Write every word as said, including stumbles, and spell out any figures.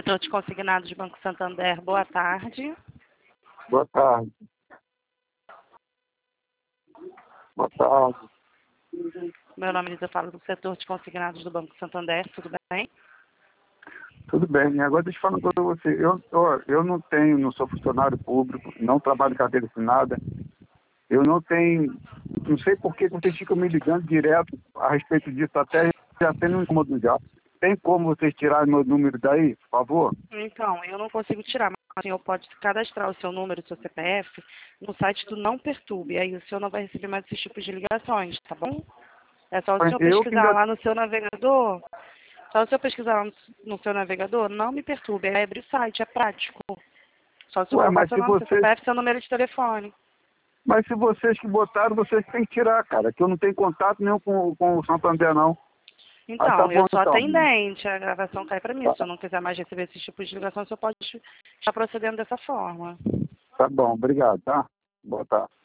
Setor de consignados de Banco Santander, boa tarde. Boa tarde. Boa tarde. Meu nome é Lisa, eu falo do setor de consignados do Banco Santander, tudo bem? Tudo bem. Agora deixa eu falar uma coisa pra você. Eu, ó, eu não tenho, não sou funcionário público, não trabalho em carteira assinada. Eu não tenho, não sei por que vocês ficam me ligando direto a respeito disso, até já tendo um incômodo já. Tem como vocês tirarem meu número daí, por favor? Então, eu não consigo tirar, mas o senhor pode cadastrar o seu número, o seu C P F, no site do Não Perturbe. Aí o senhor não vai receber mais esses tipos de ligações, tá bom? É só o senhor Eu que pesquisar ainda... lá no seu navegador. Só o senhor pesquisar lá no, no seu navegador, Não Me Perturbe. Aí abre o site, é prático. Só o senhor Ué, colocar mas seu se nome, seu vocês... C P F, seu número de telefone. Mas se vocês que botaram, vocês têm que tirar, cara. Que eu não tenho contato nenhum com, com o Santander, não. Ah, tá Então, eu bom, sou então. atendente, a gravação cai para mim. Se o Tá, senhor não quiser mais receber esses tipos de ligação, o senhor pode estar procedendo dessa forma. tá bom, obrigado, tá? Boa tarde.